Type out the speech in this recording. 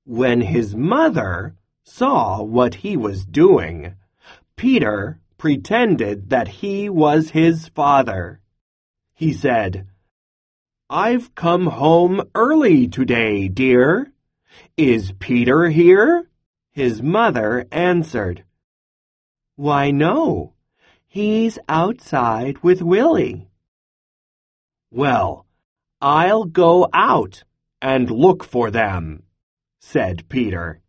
When his mother saw what he was doing, Peter pretended that he was his father. He said, "I've come home early today, dear. Is Peter here?" His mother answered, "Why, no. He's outside with Willie." "Well, I'll go out and look for them," said Peter.